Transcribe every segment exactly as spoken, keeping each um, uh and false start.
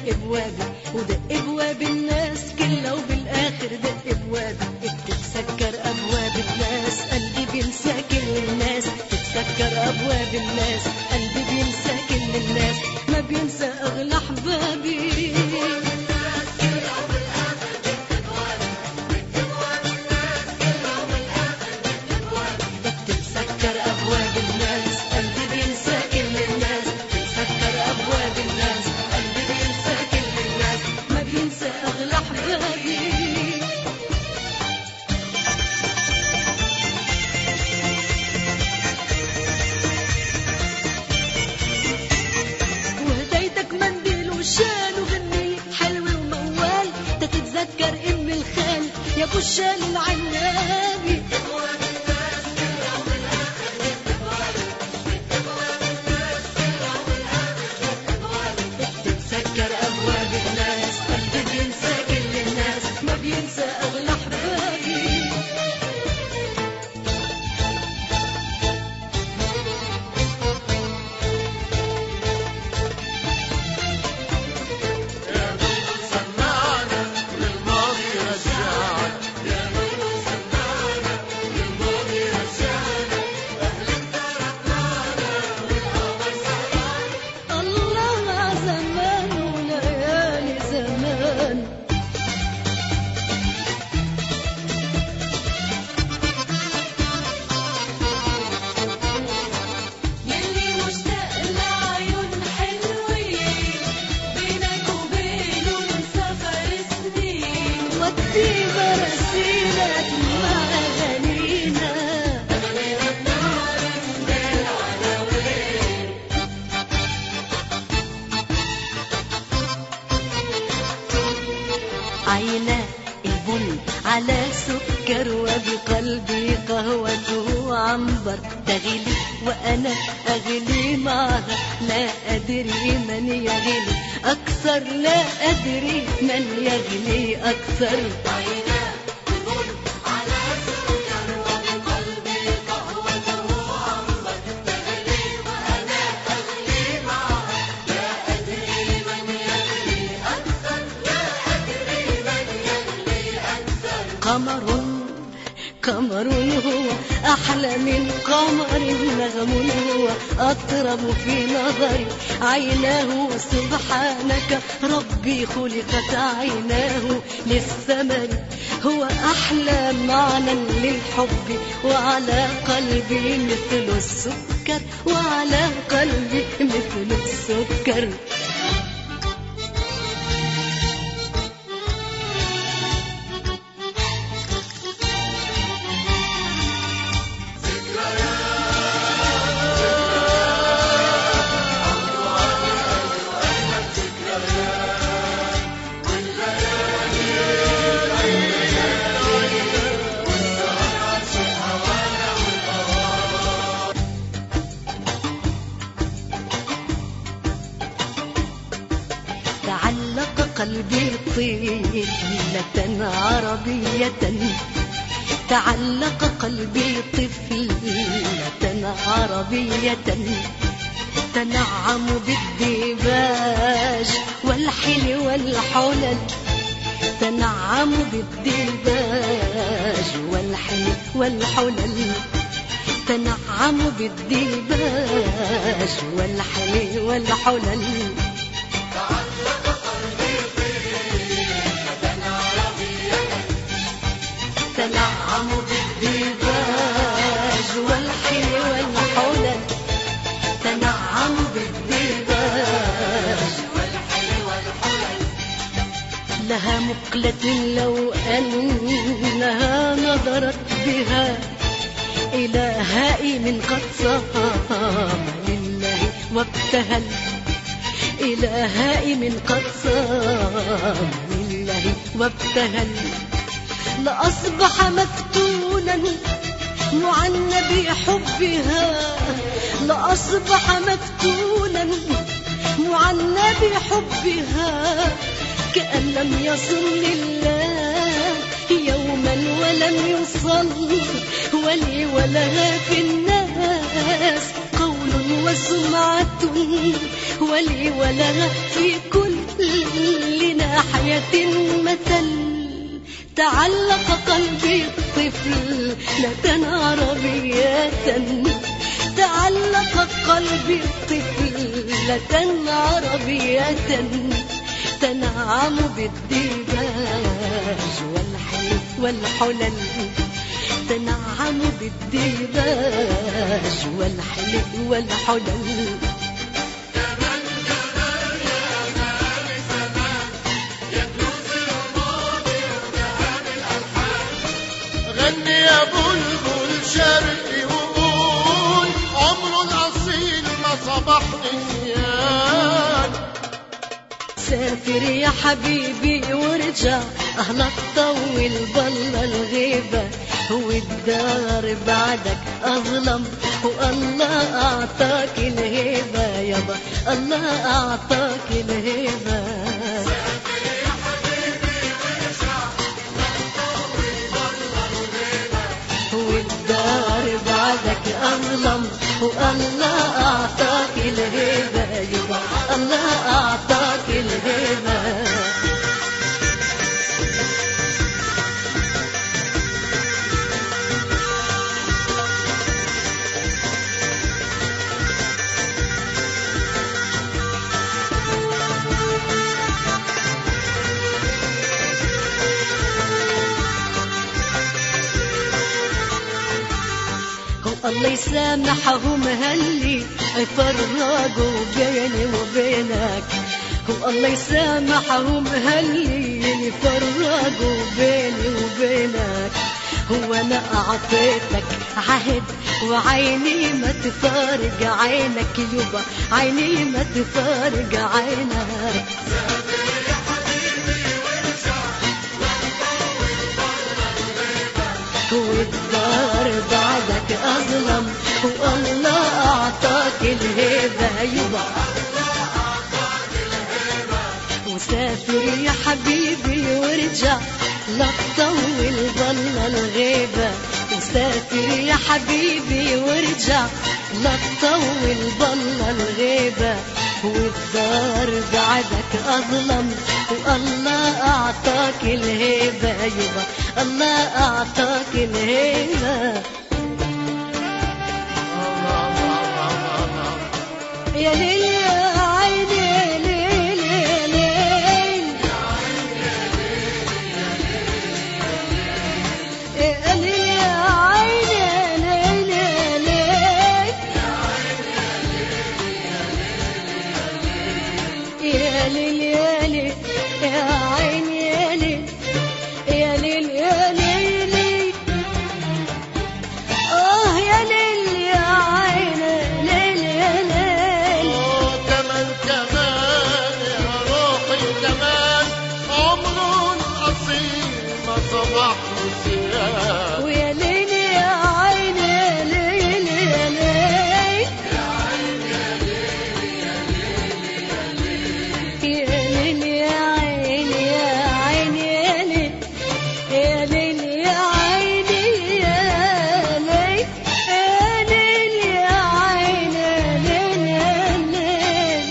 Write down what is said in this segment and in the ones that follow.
دق بوابي ودق بواب الناس كلها وبالاخر دق بوابي. بتتسكر ابواب الناس قلبي بينسى كل الناس، بتتسكر ابواب الناس قلبي بينسى كل الناس، ما بينسى اغلى احبابي. والشال العنابي بتتسكر أبواب الناس قلبي بينسى كل الناس، ما بينسى أغلى أحبابي. عينا البن على سكر وبقلبي قهوته عنبر تغلي وأنا أغلي معها، لا أدري من يغلي أكثر، لا أدري من يغلي أكثر. عينا البن على سكر وبقلبي قهوته عنبر تغلي وأنا أغلي معها، لا أدري من يغلي أكثر، لا أدري من يغلي أكثر. قمر قمر هو أحلى من قمر، نغم هو أطرب في نظري، عيناه سبحانك ربي خلقت عيناه للثمر، هو أحلى معنى للحب، وعلى قلبي مثل السكر، وعلى قلبي مثل السكر. تعلق قلبي طفلة عربية، تعلق قلبي طفلة عربية، تنعم بالديباج والحل والحلل، تنعم بالديباج والحل والحلل، تنعم بالديباج والحل والحلل. تنعم بالديباج والحل والحلل، تنعم بالديباج والحل والحلل. لها مقلة لو أنها نظرت بها إلى هائم قد صام لله وابتهل، إلى هائم قد صام لله وابتهل. لأصبح مفتونا معنى بحبها، لأصبح مفتونا معنى بحبها، كأن لم يصل لله يوما ولم يصل، ولي ولها في الناس قول وسمعة، ولي ولها في كل كل ناحية مثل. تعلق قلبي الطفل لة عربية، تعلق قلبي الطفل لة عربية، تنعم بالديباج والحلف والحلل، تنعم بالديباج والحلف والحلل. غني يا بلبل شرقي وقول عمره الأصيل ما صبح نسيان. سافر يا حبيبي وارجع، أهلا تطول بالله الغيبة، والدار بعدك أظلم، والله أعطاك الهيبة يابا، الله أعطاك الهيبة. والدار بعدك أظلم، والله أعطاك الهيبة يابا، الله أعطاك الهيبة. الله يسامحهم هاللي فرقوا بيني وبينك، والله يسامحهم هاللي فرقوا بيني وبينك. هو أنا أعطيتك عهد وعيني ما تفارق عينك يبا، عيني ما تفارق عينك. والدار بعدك أظلم، والله أعطاك الهيبة يبا. وسافر يا حبيبي وارجع، لا تطول بالله الغيبة. وسافر يا حبيبي وارجع، لا تطول بالله الغيبة. والدار بعدك أظلم، والله أعطاك الهيبة يبا، الله أعطاك الهيبة. يا ليل يا عيني يا ليل يا ليل، يا ليل يا عيني يا ليل يا ليل، يا ليل يا ليل يا عيني يا ليل، يا ليل يا ليل، آه يا ليل يا عيني ليل يا ليل. آه كمان كمان يا روحي كمان، عمره الأصيل ما صبح نسيان. ويا ليل يا عيني يا ليل يا ليل، يا ليل يا عيني يا عيني يا ليل، يا ليل يا عيني يا ليل، يا ليل يا عيني ليل يا ليل.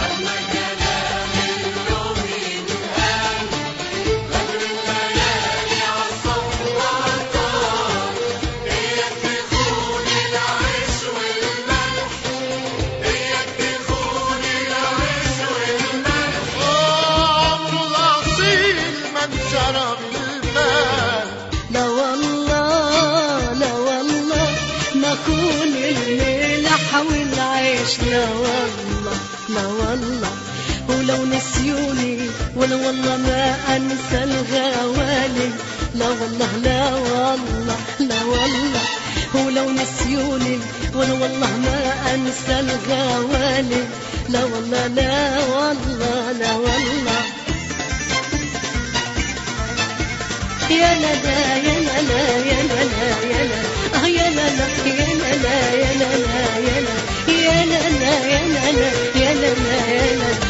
عمره الأصيل من شرب المال. لا والله لا والله نكون الملح والعيش، لا والله لا والله. ولو نسيوني ولا والله ما أنسى الغوالي، لا والله لا والله لا والله. ولو نسيوني ولا والله ما أنسى الغوالي، لا والله لا والله لا والله. يا لا لا يا لا لا يا لا لا يا لا، آه يا لا لا يا لا لا يا لا لا يا لا، يا لا لا يا لا لا يا لا لا يا لا.